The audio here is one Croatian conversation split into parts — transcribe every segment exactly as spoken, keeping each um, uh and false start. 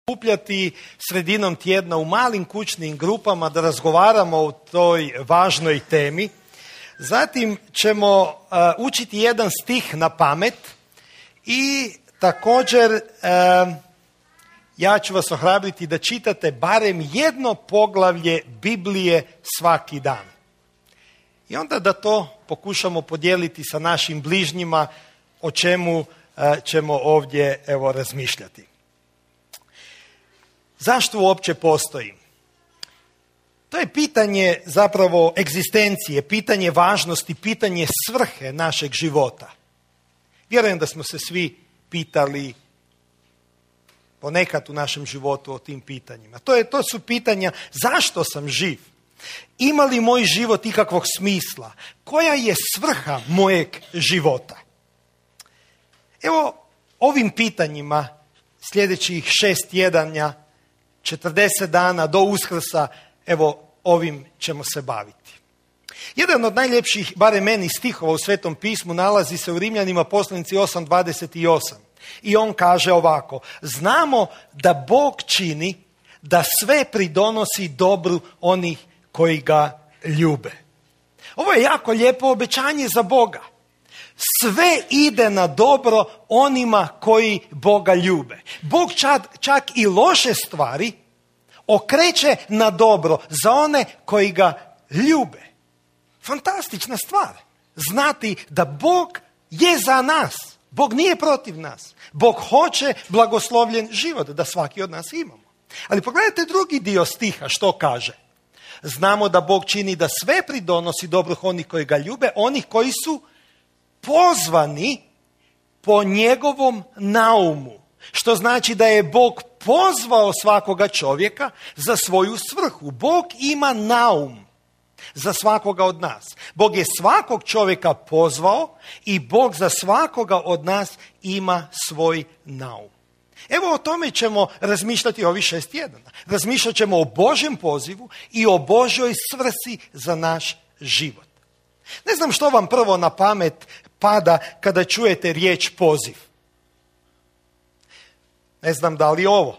okupljati sredinom tjedna u malim kućnim grupama da razgovaramo o toj važnoj temi. Zatim ćemo uh, učiti jedan stih na pamet i također uh, ja ću vas ohrabriti da čitate barem jedno poglavlje Biblije svaki dan. I onda da to pokušamo podijeliti sa našim bližnjima, o čemu uh, ćemo ovdje evo razmišljati. Zašto uopće postoji? To je pitanje zapravo egzistencije, pitanje važnosti, pitanje svrhe našeg života. Vjerujem da smo se svi pitali ponekad u našem životu o tim pitanjima. To, je, to su pitanja zašto sam živ? Ima li moj život ikakvog smisla? Koja je svrha mojeg života? Evo ovim pitanjima sljedećih šest tjedanja, četrdeset dana do Uskrsa, evo ovim ćemo se baviti. Jedan od najljepših, barem meni, stihova u Svetom pismu nalazi se u Rimljanima poslanici osam dvadeset osam. I on kaže ovako: znamo da Bog čini da sve pridonosi dobru onih koji ga ljube. Ovo je jako lijepo obećanje za Boga. Sve ide na dobro onima koji Boga ljube. Bog čak, čak i loše stvari okreće na dobro za one koji ga ljube. Fantastična stvar. Znati da Bog je za nas. Bog nije protiv nas. Bog hoće blagoslovljen život da svaki od nas imamo. Ali pogledajte drugi dio stiha što kaže. Znamo da Bog čini da sve pridonosi dobro onih koji ga ljube, onih koji su pozvani po njegovom naumu. Što znači da je Bog pozvao svakoga čovjeka za svoju svrhu. Bog ima naum za svakoga od nas. Bog je svakog čovjeka pozvao i Bog za svakoga od nas ima svoj naum. Evo o tome ćemo razmišljati ovih šest tjedana. Razmišljat ćemo o Božjem pozivu i o Božjoj svrsi za naš život. Ne znam što vam prvo na pamet pada kada čujete riječ poziv. Ne znam da li ovo.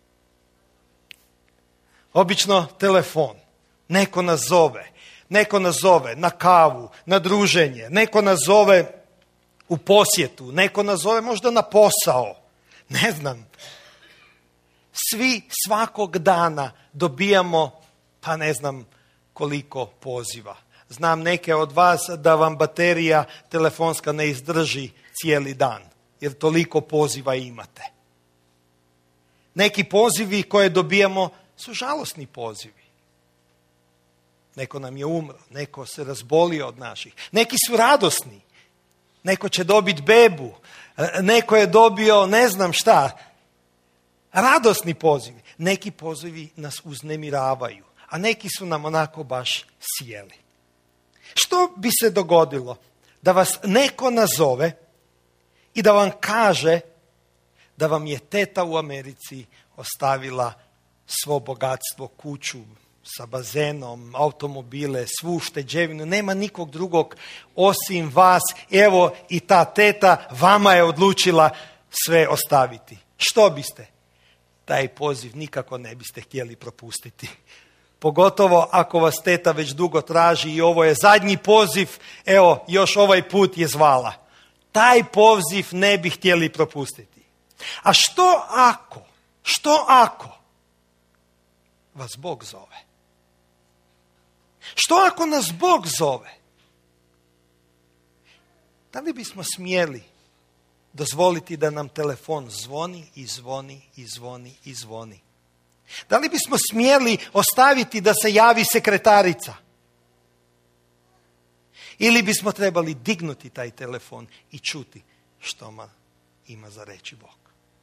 Obično telefon. Neko nas zove. Neko nas zove na kavu, na druženje. Neko nas zove u posjetu. Neko nas zove možda na posao. Ne znam. Svi svakog dana dobijamo, pa ne znam koliko poziva. Znam neke od vas da vam baterija telefonska ne izdrži cijeli dan, jer toliko poziva imate. Neki pozivi koje dobijamo su žalosni pozivi. Neko nam je umro, neko se razbolio od naših. Neki su radosni. Neko će dobiti bebu, neko je dobio ne znam šta. Radosni pozivi. Neki pozivi nas uznemiravaju, a neki su nam onako baš sjeli. Što bi se dogodilo da vas neko nazove i da vam kaže da vam je teta u Americi ostavila svo bogatstvo, kuću sa bazenom, automobile, svu ušteđevinu, nema nikog drugog osim vas, evo i ta teta vama je odlučila sve ostaviti. Što biste? Taj poziv nikako ne biste htjeli propustiti. Pogotovo ako vas teta već dugo traži i ovo je zadnji poziv, evo još ovaj put je zvala. Taj poziv ne bi htjeli propustiti. A što ako, što ako vas Bog zove? Što ako nas Bog zove? Da li bismo smjeli dozvoliti da nam telefon zvoni i zvoni i zvoni i zvoni? Da li bismo smjeli ostaviti da se javi sekretarica? Ili bismo trebali dignuti taj telefon i čuti što ma ima za reći Bog?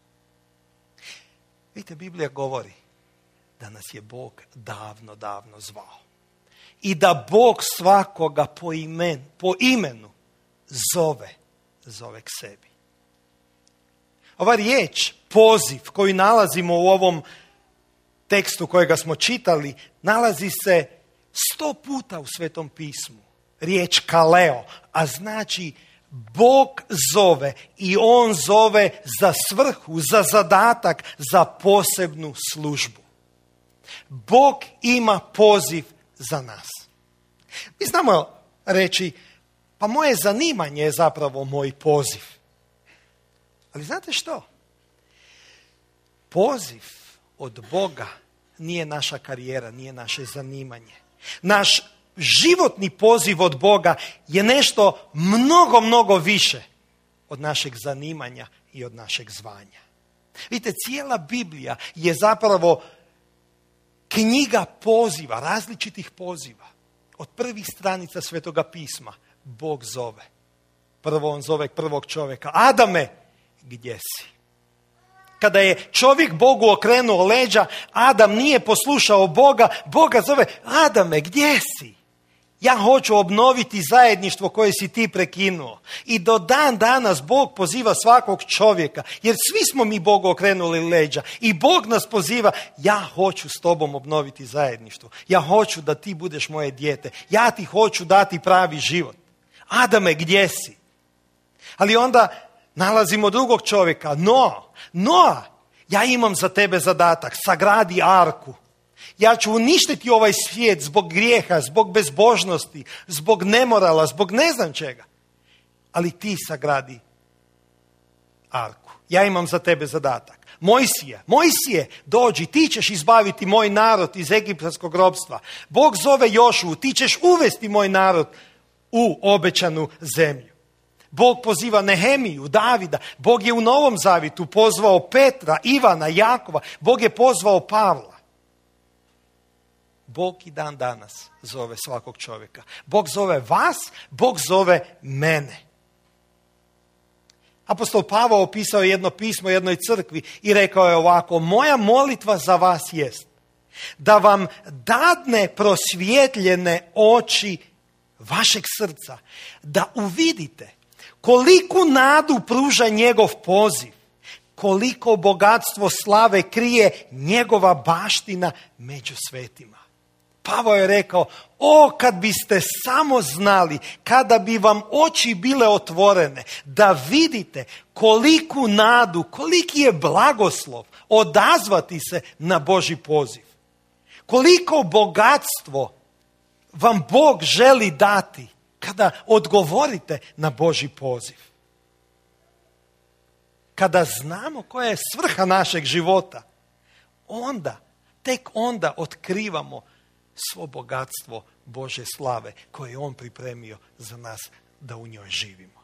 Vidite, Biblija govori da nas je Bog davno, davno zvao. I da Bog svakoga po, imen, po imenu zove, zove k sebi. Ova riječ, poziv, koju nalazimo u ovom tekstu kojega smo čitali, nalazi se sto puta u Svetom pismu. Riječ kaleo, a znači Bog zove i on zove za svrhu, za zadatak, za posebnu službu. Bog ima poziv za nas. Mi znamo reći, pa moje zanimanje je zapravo moj poziv. Ali znate što? Poziv od Boga nije naša karijera, nije naše zanimanje. Naš životni poziv od Boga je nešto mnogo, mnogo više od našeg zanimanja i od našeg zvanja. Vidite, cijela Biblija je zapravo knjiga poziva, različitih poziva. Od prvih stranica Svetoga pisma Bog zove. Prvo on zove prvog čovjeka. Adame, gdje si? Kada je čovjek Bogu okrenuo leđa, Adam nije poslušao Boga. Boga zove, Adame, gdje si? Ja hoću obnoviti zajedništvo koje si ti prekinuo. I do dan danas Bog poziva svakog čovjeka, jer svi smo mi Bogu okrenuli leđa. I Bog nas poziva, ja hoću s tobom obnoviti zajedništvo. Ja hoću da ti budeš moje dijete. Ja ti hoću dati pravi život. Adame, gdje si? Ali onda nalazimo drugog čovjeka, Noa. Noa, ja imam za tebe zadatak, sagradi arku. Ja ću uništiti ovaj svijet zbog grijeha, zbog bezbožnosti, zbog nemorala, zbog ne znam čega. Ali ti sagradi arku. Ja imam za tebe zadatak. Mojsije, Mojsije, dođi, ti ćeš izbaviti moj narod iz egipatskog ropstva. Bog zove Jošu, ti ćeš uvesti moj narod u obećanu zemlju. Bog poziva Nehemiju, Davida. Bog je u Novom Zavitu pozvao Petra, Ivana, Jakova. Bog je pozvao Pavla. Bog i dan danas zove svakog čovjeka. Bog zove vas, Bog zove mene. Apostol Pavao opisao jedno pismo jednoj crkvi i rekao je ovako, moja molitva za vas jest da vam dadne prosvjetljene oči vašeg srca, da uvidite koliku nadu pruža njegov poziv, koliko bogatstvo slave krije njegova baština među svetima. Pavao je rekao, o kad biste samo znali, kada bi vam oči bile otvorene, da vidite koliku nadu, koliki je blagoslov odazvati se na Božji poziv. Koliko bogatstvo vam Bog želi dati kada odgovorite na Božji poziv. Kada znamo koja je svrha našeg života, onda, tek onda otkrivamo svo bogatstvo Božje slave koje je On pripremio za nas da u njoj živimo.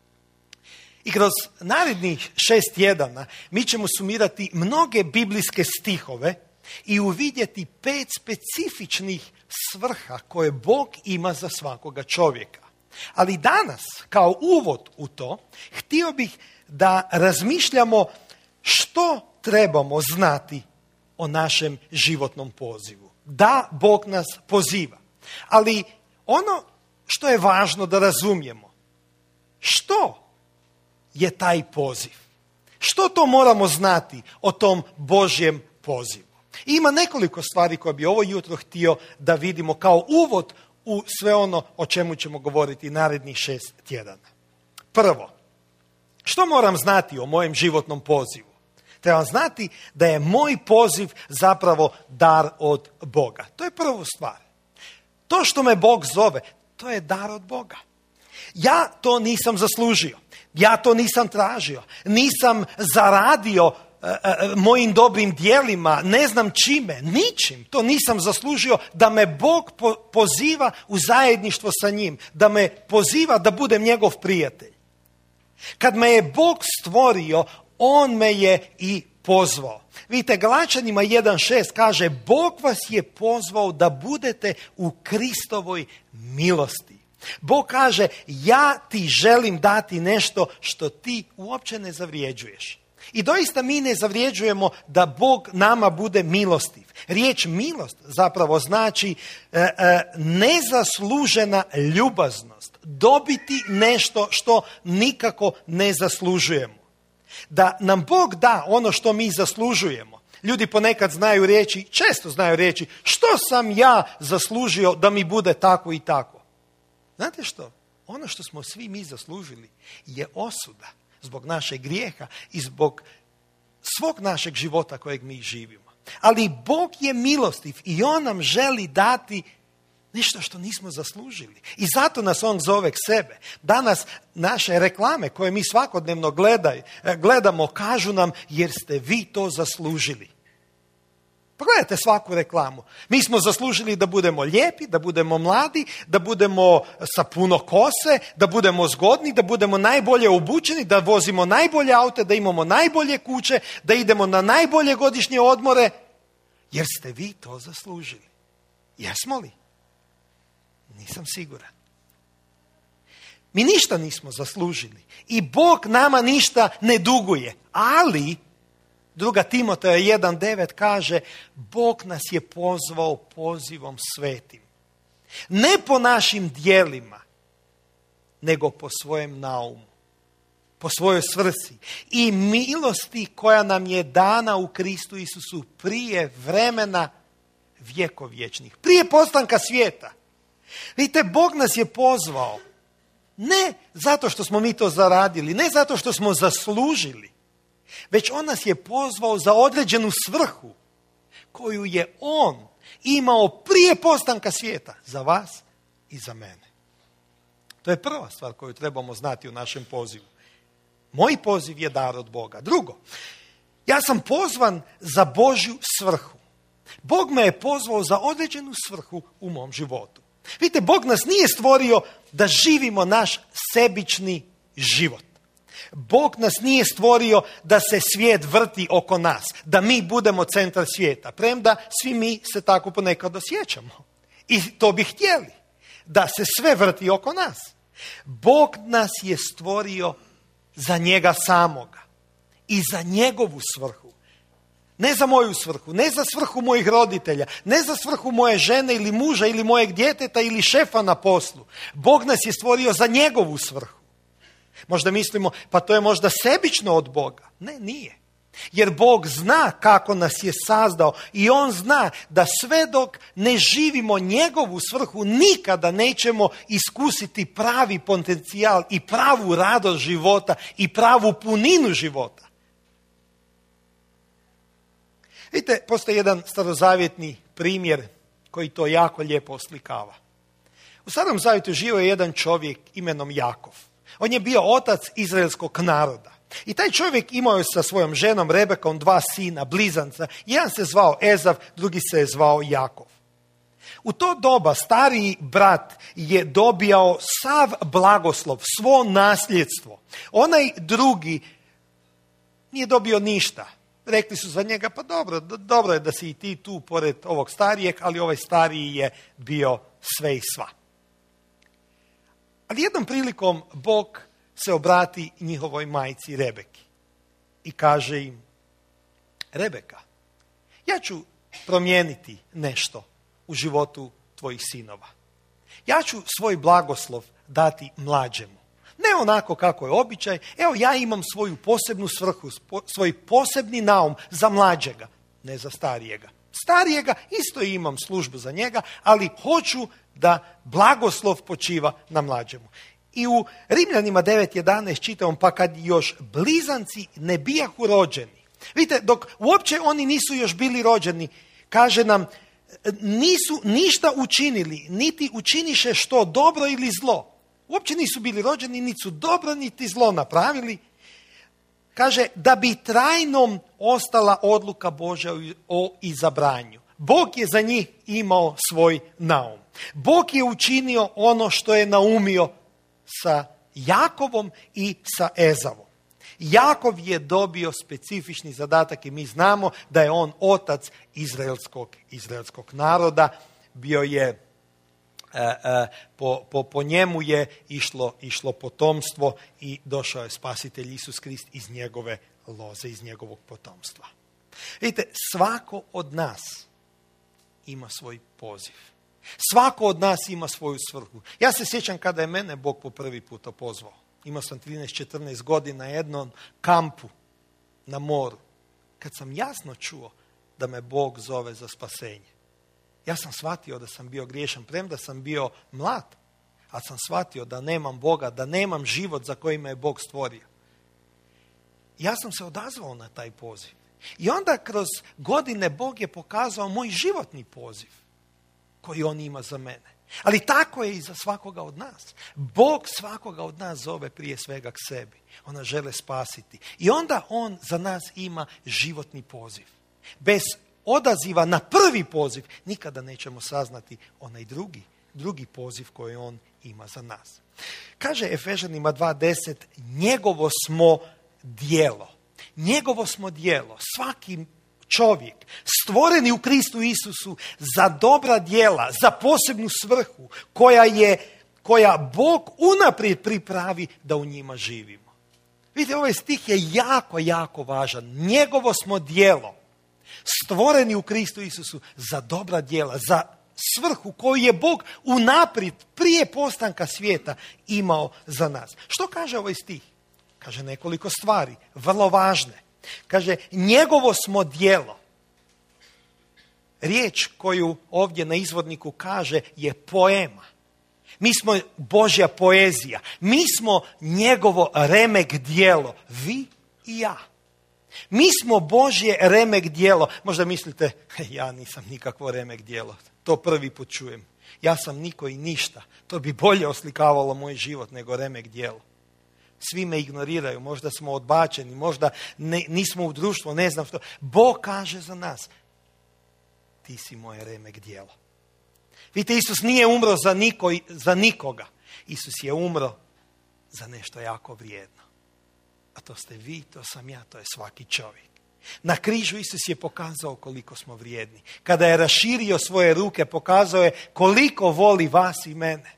I kroz narednih šest tjedana mi ćemo sumirati mnoge biblijske stihove i uvidjeti pet specifičnih svrha koje Bog ima za svakoga čovjeka. Ali danas, kao uvod u to, htio bih da razmišljamo što trebamo znati o našem životnom pozivu. Da, Bog nas poziva. Ali ono što je važno da razumijemo, što je taj poziv? Što to moramo znati o tom Božjem pozivu? I ima nekoliko stvari koje bi ovo jutro htio da vidimo kao uvod u sve ono o čemu ćemo govoriti narednih šest tjedana. Prvo, što moram znati o mojem životnom pozivu? Trebam znati da je moj poziv zapravo dar od Boga. To je prva stvar. To što me Bog zove, to je dar od Boga. Ja to nisam zaslužio. Ja to nisam tražio. Nisam zaradio e, e, mojim dobrim djelima, ne znam čime, ničim. To nisam zaslužio da me Bog po, poziva u zajedništvo sa njim. Da me poziva da budem njegov prijatelj. Kad me je Bog stvorio, On me je i pozvao. Vidite, Galačanima jedan šest kaže, Bog vas je pozvao da budete u Kristovoj milosti. Bog kaže, ja ti želim dati nešto što ti uopće ne zavrijeđuješ. I doista mi ne zavrijeđujemo da Bog nama bude milostiv. Riječ milost zapravo znači e, e, nezaslužena ljubaznost. Dobiti nešto što nikako ne zaslužujemo. Da nam Bog da ono što mi zaslužujemo. Ljudi ponekad znaju reći, često znaju reći, što sam ja zaslužio da mi bude tako i tako. Znate što? ono što smo svi mi zaslužili je osuda zbog našeg grijeha i zbog svog našeg života kojeg mi živimo. Ali Bog je milostiv i on nam želi dati nešto što nismo zaslužili. I zato nas on zove k sebe. Danas naše reklame koje mi svakodnevno gledaj, gledamo kažu nam jer ste vi to zaslužili. Pogledajte svaku reklamu. Mi smo zaslužili da budemo lijepi, da budemo mladi, da budemo sa puno kose, da budemo zgodni, da budemo najbolje obučeni, da vozimo najbolje aute, da imamo najbolje kuće, da idemo na najbolje godišnje odmore. Jer ste vi to zaslužili. Jesmo li? Nisam siguran. Mi ništa nismo zaslužili. I Bog nama ništa ne duguje. Ali druga Timoteja jedan devet kaže Bog nas je pozvao pozivom svetim. Ne po našim djelima, nego po svojem naumu. Po svojoj svrsi. I milosti koja nam je dana u Kristu Isusu prije vremena vjekovječnih. Prije postanka svijeta. Vidite, Bog nas je pozvao. Ne zato što smo mi to zaradili, ne zato što smo zaslužili. Već on nas je pozvao za određenu svrhu koju je on imao prije postanka svijeta za vas i za mene. To je prva stvar koju trebamo znati u našem pozivu. Moj poziv je dar od Boga. Drugo, ja sam pozvan za Božju svrhu. Bog me je pozvao za određenu svrhu u mom životu. Vidite, Bog nas nije stvorio da živimo naš sebični život. Bog nas nije stvorio da se svijet vrti oko nas, da mi budemo centar svijeta. Premda svi mi se tako ponekad osjećamo. I to bi htjeli, da se sve vrti oko nas. Bog nas je stvorio za njega samoga i za njegovu svrhu. Ne za moju svrhu, ne za svrhu mojih roditelja, ne za svrhu moje žene ili muža ili mojeg djeteta ili šefa na poslu. Bog nas je stvorio za njegovu svrhu. Možda mislimo, pa to je možda sebično od Boga. Ne, nije. Jer Bog zna kako nas je sazdao i on zna da sve dok ne živimo njegovu svrhu, nikada nećemo iskusiti pravi potencijal i pravu radost života i pravu puninu života. Vidite, postoji jedan starozavjetni primjer koji to jako lijepo oslikava. U Starom zavjetu živio je jedan čovjek imenom Jakov. On je bio otac izraelskog naroda. I taj čovjek imao je sa svojom ženom Rebekom dva sina, blizanca. Jedan se zvao Ezav, drugi se je zvao Jakov. U to doba stariji brat je dobijao sav blagoslov, svo nasljedstvo. Onaj drugi nije dobio ništa. Rekli su za njega, pa dobro, dobro je da si i ti tu pored ovog starijeg, ali ovaj stariji je bio sve i sva. Ali jednom prilikom Bog se obrati njihovoj majci Rebeki i kaže im, Rebeka, ja ću promijeniti nešto u životu tvojih sinova. Ja ću svoj blagoslov dati mlađemu. Ne onako kako je običaj, evo ja imam svoju posebnu svrhu, svoj posebni naum za mlađega, ne za starijega. Starijega isto imam službu za njega, ali hoću da blagoslov počiva na mlađemu. I u Rimljanima devet jedanaest čitamo, pa kad još blizanci ne bijahu rođeni. Vidite, dok uopće oni nisu još bili rođeni, kaže nam, nisu ništa učinili, niti učiniše što dobro ili zlo. Uopće nisu bili rođeni, niti su dobro, niti zlo napravili. Kaže, da bi trajnom ostala odluka Božja o izabranju. Bog je za njih imao svoj naum. Bog je učinio ono što je naumio sa Jakovom i sa Ezavom. Jakov je dobio specifični zadatak i mi znamo da je on otac izraelskog, izraelskog naroda. Bio je, e, e, po, po, po njemu je išlo, išlo potomstvo i došao je spasitelj Isus Krist iz njegove loze, iz njegovog potomstva. Vidite, svako od nas ima svoj poziv. Svako od nas ima svoju svrhu. Ja se sjećam kada je mene Bog po prvi puta pozvao. Imao sam trinaest četrnaest godina na jednom kampu na moru. Kad sam jasno čuo da me Bog zove za spasenje. Ja sam shvatio da sam bio griješan, premda sam bio mlad. ali sam shvatio da nemam Boga, da nemam život za koji me je Bog stvorio. Ja sam se odazvao na taj poziv. I onda kroz godine Bog je pokazao moj životni poziv koji on ima za mene. Ali tako je i za svakoga od nas. Bog svakoga od nas zove prije svega k sebi. On nas žele spasiti. I onda on za nas ima životni poziv. Bez odaziva na prvi poziv nikada nećemo saznati onaj drugi, drugi poziv koji on ima za nas. Kaže Efežanima dva deset, njegovo smo djelo. Njegovo smo djelo. Svaki čovjek stvoreni u Kristu Isusu za dobra djela, za posebnu svrhu koja je, koja Bog unaprijed pripravi da u njima živimo. Vidite, ovaj stih je jako, jako važan. Njegovo smo djelo stvoreni u Kristu Isusu za dobra djela, za svrhu koju je Bog unaprijed prije postanka svijeta imao za nas. Što kaže ovaj stih? Kaže nekoliko stvari, vrlo važne. Kaže, njegovo smo djelo. Riječ koju ovdje na izvodniku kaže je poema. Mi smo Božja poezija. Mi smo njegovo remek djelo. Vi i ja. Mi smo Božje remek djelo. Možda mislite, ja nisam nikakvo remek djelo. To prvi put čujem. Ja sam niko i ništa. To bi bolje oslikavalo moj život nego remek djelo. Svi me ignoriraju, možda smo odbačeni, možda ne, nismo u društvu, ne znam što. Bog kaže za nas, ti si moje remek djelo. Vidite, Isus nije umro za, niko, za nikoga. Isus je umro za nešto jako vrijedno. A to ste vi, to sam ja, to je svaki čovjek. Na križu Isus je pokazao koliko smo vrijedni. Kada je raširio svoje ruke, pokazao je koliko voli vas i mene.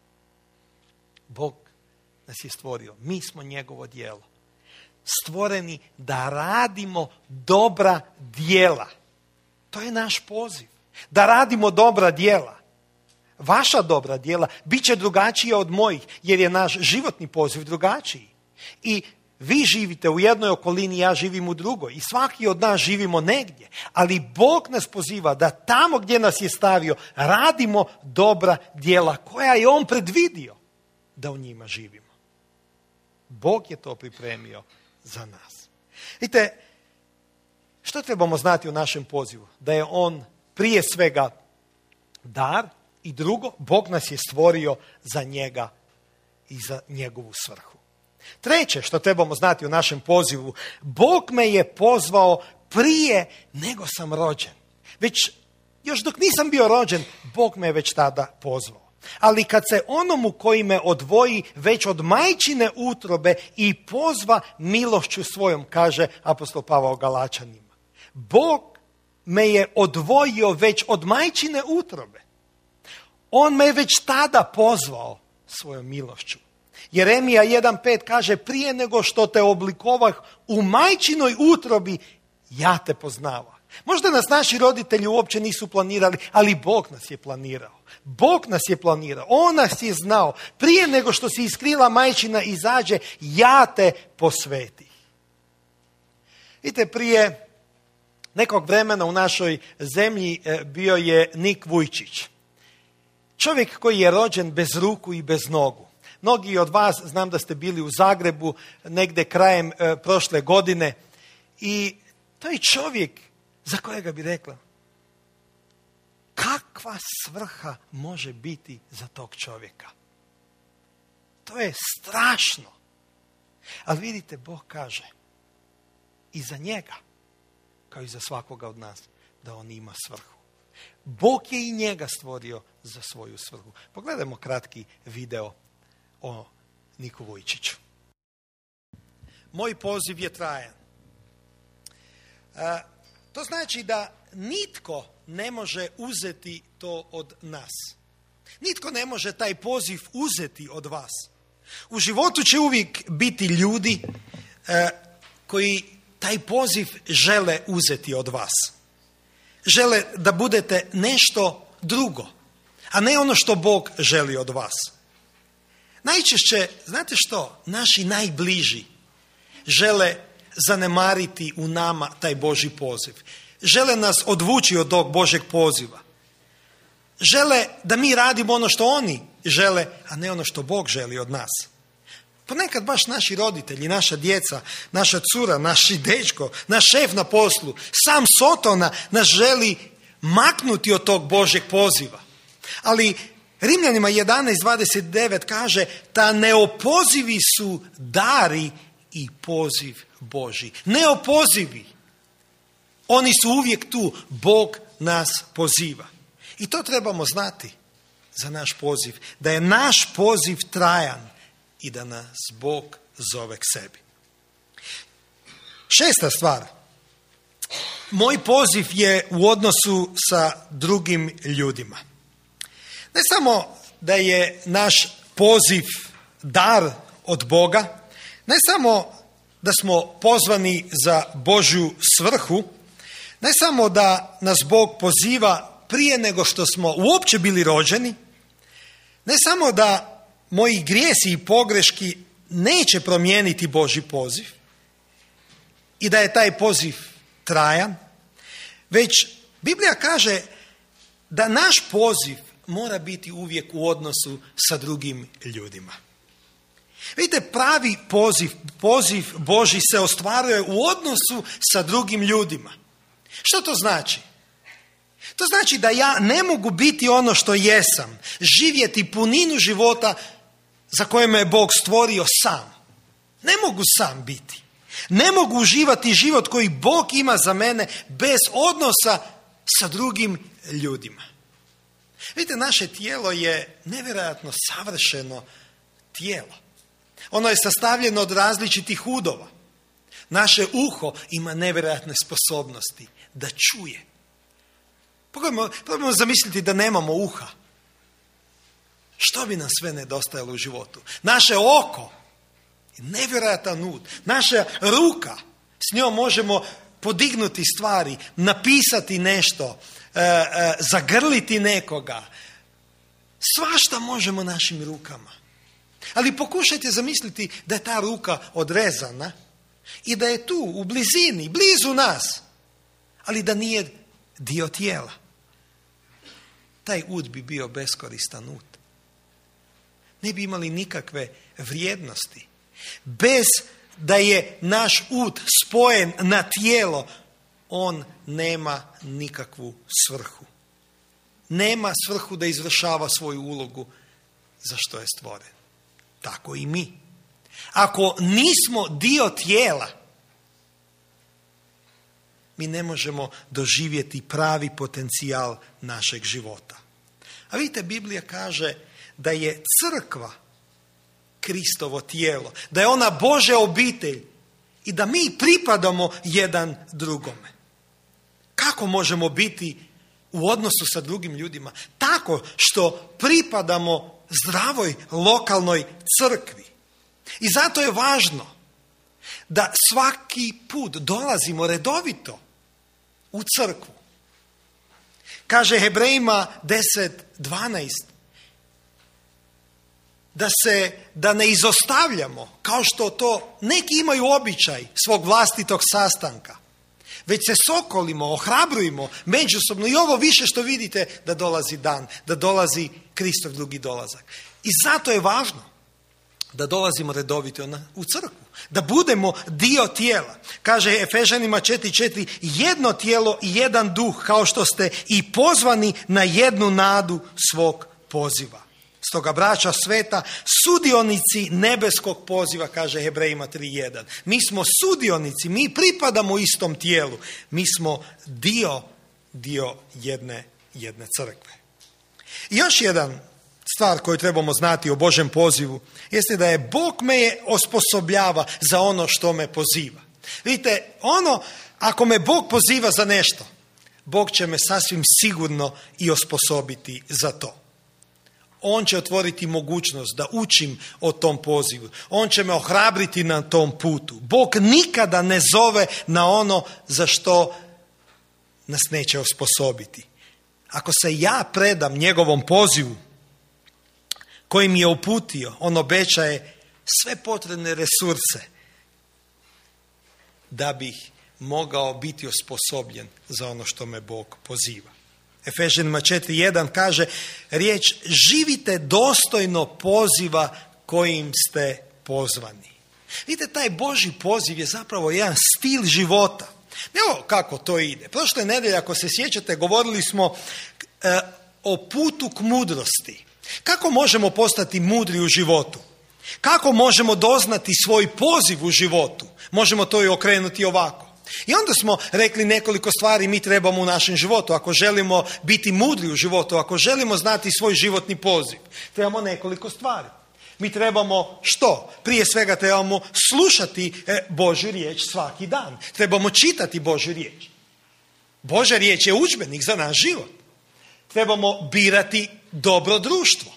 Bog nas je stvorio. Mi smo njegovo djelo. Stvoreni da radimo dobra djela. To je naš poziv. Da radimo dobra djela. Vaša dobra djela bit će drugačija od mojih, jer je naš životni poziv drugačiji. I vi živite u jednoj okolini, ja živim u drugoj. I svaki od nas živimo negdje. Ali Bog nas poziva da tamo gdje nas je stavio radimo dobra djela koja je on predvidio da u njima živimo. Bog je to pripremio za nas. Vidite, što trebamo znati o našem pozivu? Da je on prije svega dar i drugo, Bog nas je stvorio za njega i za njegovu svrhu. Treće što trebamo znati o našem pozivu, Bog me je pozvao prije nego sam rođen. Već, još dok nisam bio rođen, Bog me je već tada pozvao. Ali kad se onomu koji me odvoji već od majčine utrobe i pozva milošću svojom, kaže apostol Pavao Galačanima. Bog me je odvojio već od majčine utrobe. On me je već tada pozvao svojom milošću. Jeremija jedan pet kaže, prije nego što te oblikovah u majčinoj utrobi, ja te poznava. Možda nas naši roditelji uopće nisu planirali, ali Bog nas je planirao. Bog nas je planirao, on nas je znao. Prije nego što si iskrila majčina izađe, ja te posveti. Vidite, prije nekog vremena u našoj zemlji bio je Nik Vujčić. Čovjek koji je rođen bez ruku i bez nogu. Mnogi od vas, znam da ste bili u Zagrebu negdje krajem e, prošle godine i to je čovjek za kojega bi rekla, kakva svrha može biti za tog čovjeka? To je strašno. Ali vidite, Bog kaže i za njega, kao i za svakoga od nas, da on ima svrhu. Bog je i njega stvorio za svoju svrhu. Pogledajmo kratki video o Niku Vujčiću. Moj poziv je trajan. A, to znači da nitko ne može uzeti to od nas. Nitko ne može taj poziv uzeti od vas. U životu će uvijek biti ljudi a, koji taj poziv žele uzeti od vas. Žele da budete nešto drugo, a ne ono što Bog želi od vas. Najčešće, znate što, naši najbliži žele zanemariti u nama taj Božji poziv. Žele nas odvući od tog Božjeg poziva. Žele da mi radimo ono što oni žele, a ne ono što Bog želi od nas. Ponekad baš naši roditelji, naša djeca, naša cura, naši dečko, naš šef na poslu, sam Sotona nas želi maknuti od tog Božjeg poziva. Ali Rimljanima jedanaest dvadeset devet kaže ta neopozivi su dari i poziv Božji. Neopozivi. Oni su uvijek tu. Bog nas poziva. I to trebamo znati za naš poziv. Da je naš poziv trajan i da nas Bog zove k sebi. Šesta stvar. Moj poziv je u odnosu sa drugim ljudima. Ne samo da je naš poziv dar od Boga, ne samo da smo pozvani za Božju svrhu, ne samo da nas Bog poziva prije nego što smo uopće bili rođeni, ne samo da moji grijesi i pogreški neće promijeniti Božji poziv i da je taj poziv trajan, već Biblija kaže da naš poziv mora biti uvijek u odnosu sa drugim ljudima. Vidite, pravi poziv, poziv Božji se ostvaruje u odnosu sa drugim ljudima. Što to znači? To znači da ja ne mogu biti ono što jesam, živjeti puninu života za koje me je Bog stvorio sam. Ne mogu sam biti. Ne mogu uživati život koji Bog ima za mene bez odnosa sa drugim ljudima. Vidite, naše tijelo je nevjerojatno savršeno tijelo. Ono je sastavljeno od različitih udova. Naše uho ima nevjerojatne sposobnosti da čuje. Pogledajmo, probajmo zamisliti da nemamo uha. Što bi nam sve nedostajalo u životu? Naše oko, nevjerojatan ud. Naša ruka, s njom možemo podignuti stvari, napisati nešto, e, e, zagrliti nekoga. Svašta možemo našim rukama. Ali pokušajte zamisliti da je ta ruka odrezana i da je tu u blizini, blizu nas, ali da nije dio tijela. Taj ud bi bio beskoristan ud. Ne bi imali nikakve vrijednosti. Bez da je naš ud spojen na tijelo, on nema nikakvu svrhu. Nema svrhu da izvršava svoju ulogu za što je stvoren. Tako i mi. Ako nismo dio tijela, mi ne možemo doživjeti pravi potencijal našeg života. A vidite, Biblija kaže da je crkva Kristovo tijelo, da je ona Božja obitelj i da mi pripadamo jedan drugome. Kako možemo biti u odnosu sa drugim ljudima? Tako što pripadamo zdravoj lokalnoj crkvi. I zato je važno da svaki put dolazimo redovito u crkvu. Kaže Hebrejima deset dvanaest da se, da ne izostavljamo, kao što to neki imaju običaj svog vlastitog sastanka, već se sokolimo, ohrabrujemo međusobno i ovo više što vidite da dolazi dan, da dolazi Kristov drugi dolazak. I zato je važno da dolazimo redovito u crkvu, da budemo dio tijela. Kaže Efežanima četiri četiri, jedno tijelo i jedan duh, kao što ste i pozvani na jednu nadu svog poziva. Stoga, braća sveta, sudionici nebeskog poziva, kaže Hebrejima tri jedan. Mi smo sudionici, mi pripadamo istom tijelu, mi smo dio, dio jedne, jedne crkve. I još jedan stvar koju trebamo znati o Božjem pozivu jeste da je Bog me je osposobljava za ono što me poziva. Vidite, ono, ako me Bog poziva za nešto, Bog će me sasvim sigurno i osposobiti za to. On će otvoriti mogućnost da učim o tom pozivu. On će me ohrabriti na tom putu. Bog nikada ne zove na ono za što nas neće osposobiti. Ako se ja predam njegovom pozivu koji mi je uputio, on obećaje sve potrebne resurse da bih mogao biti osposobljen za ono što me Bog poziva. Efežanima četiri jedan kaže riječ živite dostojno poziva kojim ste pozvani. Vidite, taj Božji poziv je zapravo jedan stil života. Evo kako to ide. Prošle nedelje, ako se sjećate, govorili smo e, o putu k mudrosti. Kako možemo postati mudri u životu? Kako možemo doznati svoj poziv u životu? Možemo to i okrenuti ovako. I onda smo rekli nekoliko stvari mi trebamo u našem životu. Ako želimo biti mudri u životu, ako želimo znati svoj životni poziv, trebamo nekoliko stvari. Mi trebamo što? Prije svega trebamo slušati Božju riječ svaki dan. Trebamo čitati Božju riječ. Božja riječ je udžbenik za naš život. Trebamo birati dobro društvo.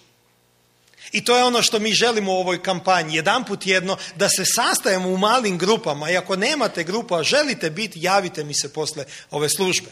I to je ono što mi želimo u ovoj kampanji. Jedanput jedno da se sastajemo u malim grupama i ako nemate grupu, a želite biti, javite mi se posle ove službe.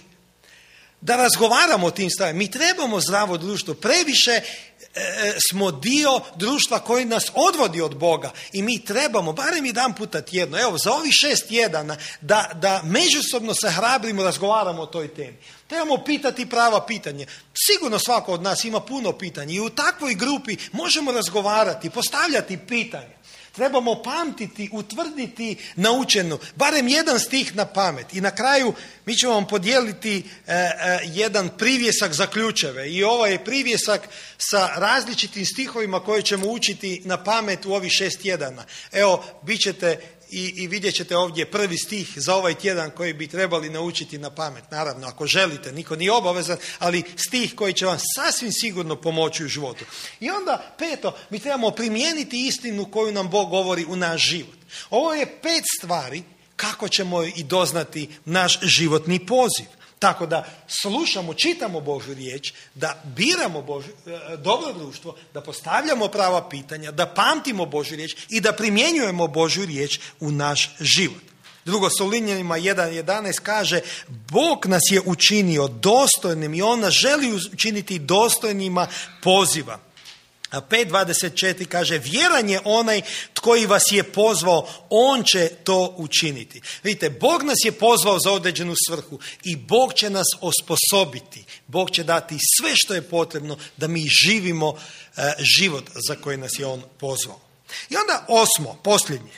Da razgovaramo o tim stvarima. Mi trebamo zdravo društvo. Previše e, smo dio društva koji nas odvodi od Boga. I mi trebamo, barem jedan puta tjedno, evo za ovih šest tjedana, da, da međusobno se hrabrimo, razgovaramo o toj temi. Trebamo pitati prava pitanja. Sigurno svako od nas ima puno pitanja i u takvoj grupi možemo razgovarati, postavljati pitanja. Trebamo pamtiti, utvrditi naučenu, barem jedan stih na pamet. I na kraju mi ćemo vam podijeliti e, e, jedan privjesak za ključeve. I ovaj je privjesak sa različitim stihovima koje ćemo učiti na pamet u ovih šest tjedana. Evo, bit ćete i, i vidjet ćete ovdje prvi stih za ovaj tjedan koji bi trebali naučiti na pamet. Naravno, ako želite, niko nije obavezan, ali stih koji će vam sasvim sigurno pomoći u životu. I onda, peto, mi trebamo primijeniti istinu koju nam Bog govori u naš život. Ovo je pet stvari kako ćemo i doznati naš životni poziv. Tako da slušamo, čitamo Božju riječ, da biramo Božju, dobro društvo, da postavljamo prava pitanja, da pamtimo Božju riječ i da primjenjujemo Božju riječ u naš život. Drugo Solinjanima jedan jedanaest kaže Bog nas je učinio dostojnim i On nas želi učiniti dostojnima poziva. A pet dvadeset četiri kaže vjeran je onaj koji vas je pozvao, on će to učiniti. Vidite, Bog nas je pozvao za određenu svrhu i Bog će nas osposobiti. Bog će dati sve što je potrebno da mi živimo e, život za koji nas je On pozvao. I onda osmo, posljednje.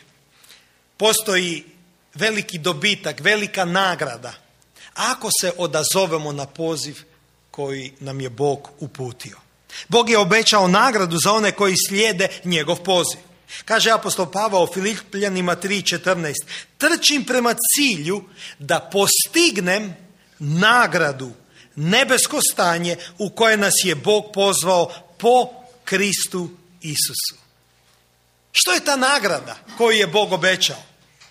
Postoji veliki dobitak, velika nagrada ako se odazovemo na poziv koji nam je Bog uputio. Bog je obećao nagradu za one koji slijede njegov poziv. Kaže apostol Pavao Filipljanima tri četrnaest trčim prema cilju da postignem nagradu, nebesko stanje u koje nas je Bog pozvao po Kristu Isusu. Što je ta nagrada koju je Bog obećao?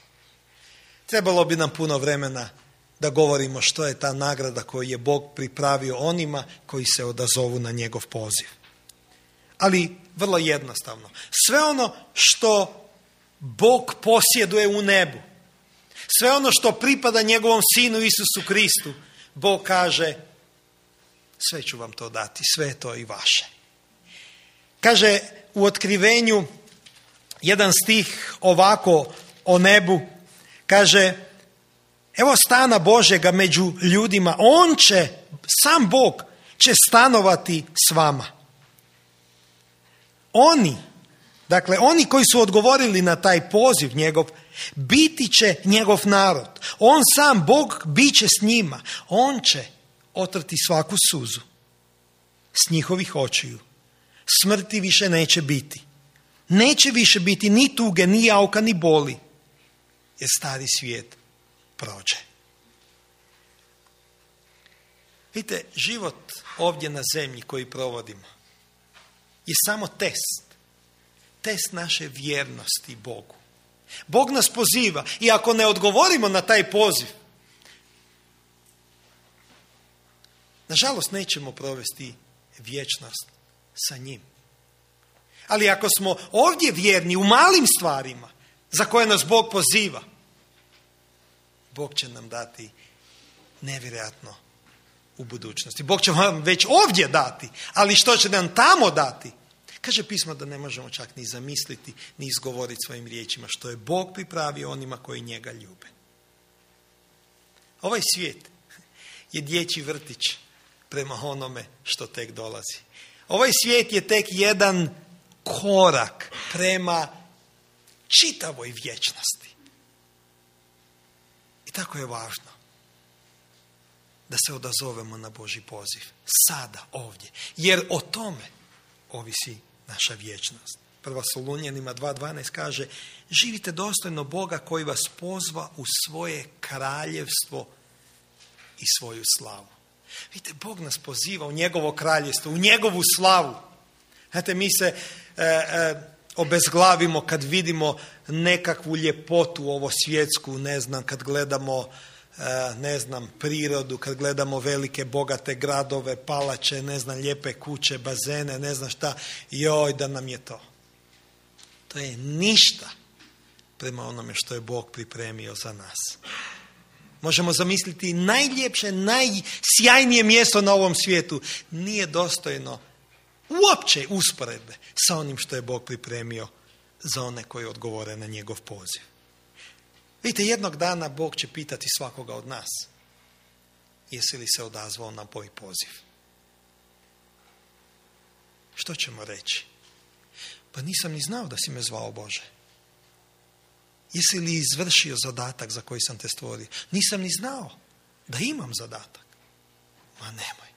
Trebalo bi nam puno vremena da govorimo što je ta nagrada koju je Bog pripravio onima koji se odazovu na njegov poziv. Ali vrlo jednostavno. Sve ono što Bog posjeduje u nebu, sve ono što pripada njegovom sinu Isusu Kristu, Bog kaže sve ću vam to dati, sve je to i vaše. Kaže u Otkrivenju jedan stih ovako o nebu, kaže evo stana Božjega među ljudima, on će, sam Bog će stanovati s vama. Oni, dakle oni koji su odgovorili na taj poziv njegov, biti će njegov narod. On sam, Bog, bit će s njima. On će otrti svaku suzu s njihovih očiju. Smrti više neće biti. Neće više biti ni tuge, ni jauka, ni boli. Jer stari svijet prođe. Vidite, život ovdje na zemlji koji provodimo je samo test. Test naše vjernosti Bogu. Bog nas poziva i ako ne odgovorimo na taj poziv, nažalost nećemo provesti vječnost sa njim. Ali ako smo ovdje vjerni u malim stvarima za koje nas Bog poziva, Bog će nam dati nevjerojatno u budućnosti. Bog će vam već ovdje dati, ali što će nam tamo dati? Kaže pismo da ne možemo čak ni zamisliti, ni izgovoriti svojim riječima što je Bog pripravio onima koji njega ljube. Ovaj svijet je dječji vrtić prema onome što tek dolazi. Ovaj svijet je tek jedan korak prema čitavoj vječnosti. I tako je važno da se odazovemo na Božji poziv. Sada, ovdje. Jer o tome ovisi naša vječnost. Prva Solunjanima dva dvanaest kaže: živite dostojno Boga koji vas pozva u svoje kraljevstvo i svoju slavu. Vidite, Bog nas poziva u njegovo kraljevstvo, u njegovu slavu. Znate, mi se e, e, obezglavimo kad vidimo nekakvu ljepotu ovo svjetsku, ne znam, kad gledamo e, ne znam, prirodu, kad gledamo velike bogate gradove, palače, ne znam, lijepe kuće, bazene, ne znam šta, joj da nam je to. To je ništa prema onome što je Bog pripremio za nas. Možemo zamisliti najljepše, najsjajnije mjesto na ovom svijetu. Nije dostojno uopće usporedbe sa onim što je Bog pripremio za one koji odgovore na njegov poziv. Vidite, jednog dana Bog će pitati svakoga od nas: jesi li se odazvao na moj poziv? Što ćemo reći? Pa nisam ni znao da si me zvao, Bože. Jesi li izvršio zadatak za koji sam te stvorio? Nisam ni znao da imam zadatak. Ma nemoj.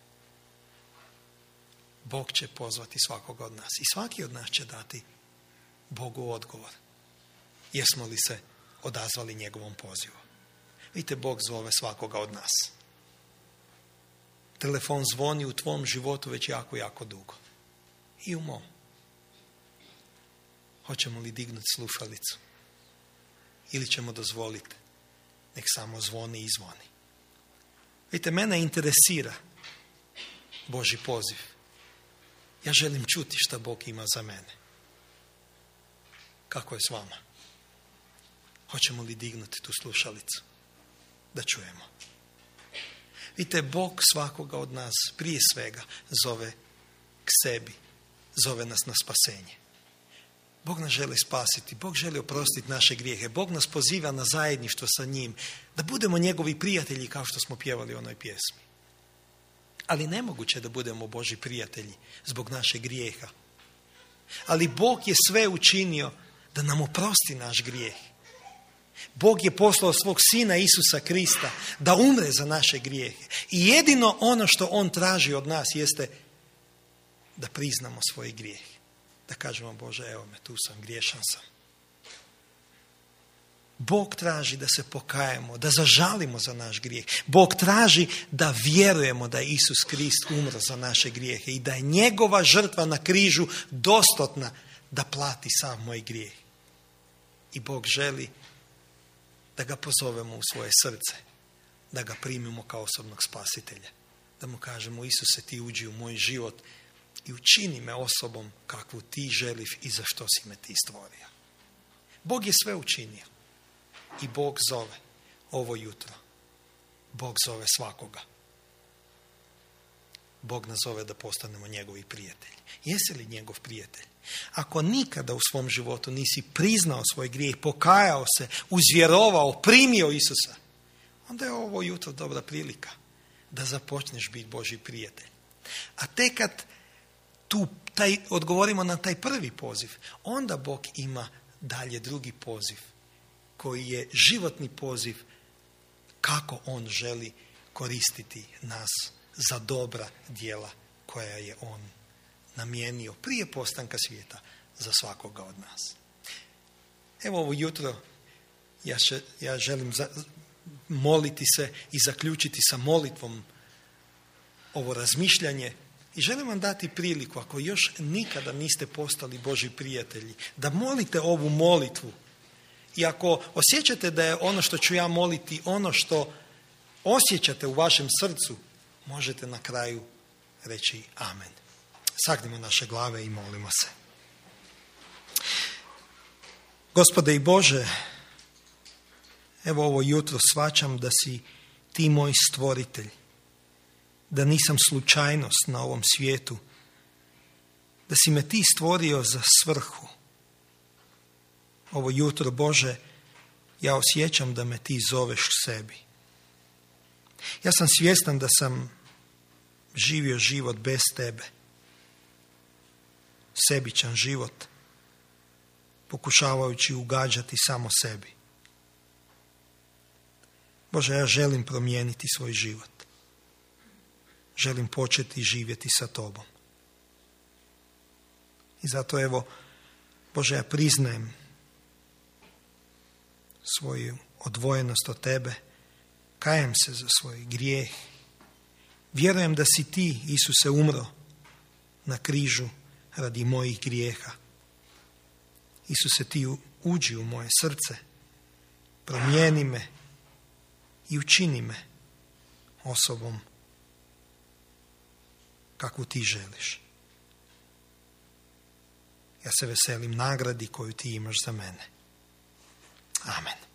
Bog će pozvati svakoga od nas. I svaki od nas će dati Bogu odgovor. Jesmo li se odazvali njegovom pozivu? Vidite, Bog zove svakoga od nas. Telefon zvoni u tvom životu već jako, jako dugo. I u mom. Hoćemo li dignuti slušalicu? Ili ćemo dozvoliti nek samo zvoni i zvoni? Vidite, mene interesira Božji poziv. Ja želim čuti šta Bog ima za mene. Kako je s vama? Hoćemo li dignuti tu slušalicu? Da čujemo. Vidite, Bog svakoga od nas prije svega zove k sebi. Zove nas na spasenje. Bog nas želi spasiti, Bog želi oprostiti naše grijehe, Bog nas poziva na zajedništvo sa njim, da budemo njegovi prijatelji kao što smo pjevali u onoj pjesmi. Ali nemoguće da budemo Božji prijatelji zbog našeg grijeha. Ali Bog je sve učinio da nam oprosti naš grijeh. Bog je poslao svog sina Isusa Krista da umre za naše grijehe. I jedino ono što on traži od nas jeste da priznamo svoj grijeh. Da kažemo: Bože, evo me, tu sam, griješan sam. Bog traži da se pokajemo, da zažalimo za naš grijeh. Bog traži da vjerujemo da je Isus Krist umro za naše grijehe i da je njegova žrtva na križu dostatna da plati sav moj grijeh. I Bog želi da ga pozovemo u svoje srce, da ga primimo kao osobnog spasitelja. Da mu kažemo: Isuse, ti uđi u moj život i učini me osobom kakvu ti želiš i za što si me ti stvorio. Bog je sve učinio. I Bog zove ovo jutro. Bog zove svakoga. Bog nas zove da postanemo njegovi prijatelji. Jesi li njegov prijatelj? Ako nikada u svom životu nisi priznao svoj grijeh, pokajao se, uzvjerovao, primio Isusa, onda je ovo jutro dobra prilika da započneš biti Božji prijatelj. A tek kad tu taj, odgovorimo na taj prvi poziv, onda Bog ima dalje drugi poziv, koji je životni poziv kako on želi koristiti nas za dobra djela koja je on namijenio prije postanka svijeta za svakoga od nas. Evo, ovo jutro ja, še, ja želim za, moliti se i zaključiti sa molitvom ovo razmišljanje. I želim vam dati priliku, ako još nikada niste postali Božji prijatelji, da molite ovu molitvu. I ako osjećate da je ono što ću ja moliti, ono što osjećate u vašem srcu, možete na kraju reći amen. Sagnimo naše glave i molimo se. Gospode i Bože, evo ovo jutro shvaćam da si ti moj stvoritelj, da nisam slučajnost na ovom svijetu, da si me ti stvorio za svrhu. Ovo jutro, Bože, ja osjećam da me ti zoveš k sebi. Ja sam svjestan da sam živio život bez tebe. Sebičan život, pokušavajući ugađati samo sebi. Bože, ja želim promijeniti svoj život. Želim početi živjeti sa tobom. I zato evo, Bože, ja priznajem svoju odvojenost od tebe, kajem se za svoj grijeh. Vjerujem da si ti, Isuse, umro na križu radi mojih grijeha. Isuse, ti uđi u moje srce, promijeni me i učini me osobom kakvu ti želiš. Ja se veselim nagradi koju ti imaš za mene. Amen.